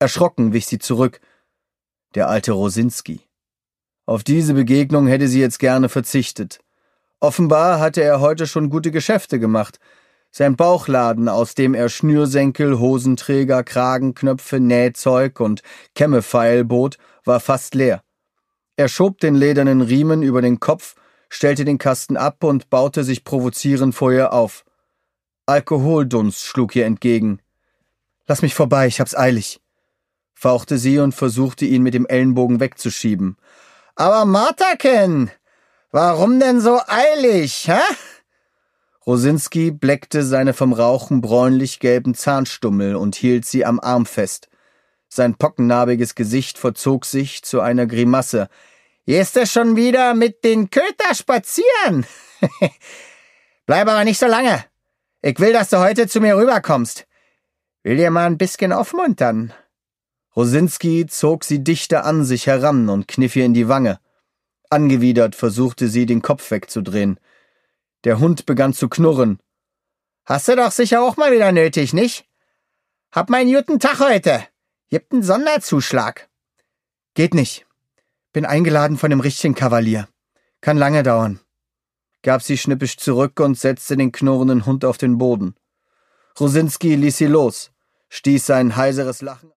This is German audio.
Erschrocken wich sie zurück. Der alte Rosinski. Auf diese Begegnung hätte sie jetzt gerne verzichtet. Offenbar hatte er heute schon gute Geschäfte gemacht. Sein Bauchladen, aus dem er Schnürsenkel, Hosenträger, Kragenknöpfe, Nähzeug und Kämme feilbot, war fast leer. Er schob den ledernen Riemen über den Kopf, stellte den Kasten ab und baute sich provozierend vor ihr auf. Alkoholdunst schlug ihr entgegen. »Lass mich vorbei, ich hab's eilig«, fauchte sie und versuchte, ihn mit dem Ellenbogen wegzuschieben. »Aber Marthaken, warum denn so eilig, hä?« Rosinski bleckte seine vom Rauchen bräunlich-gelben Zahnstummel und hielt sie am Arm fest. Sein pockennarbiges Gesicht verzog sich zu einer Grimasse. »Gehst du schon wieder mit den Köter spazieren? Bleib aber nicht so lange. Ich will, dass du heute zu mir rüberkommst. Will dir mal ein bisschen aufmuntern.« Rosinski zog sie dichter an sich heran und kniff ihr in die Wange. Angewidert versuchte sie, den Kopf wegzudrehen. Der Hund begann zu knurren. »Hast du doch sicher auch mal wieder nötig, nicht? Hab meinen guten Tag heute. Gibt einen Sonderzuschlag.« »Geht nicht. Bin eingeladen von dem richtigen Kavalier. Kann lange dauern«, gab sie schnippisch zurück und setzte den knurrenden Hund auf den Boden. Rosinski ließ sie los, stieß sein heiseres Lachen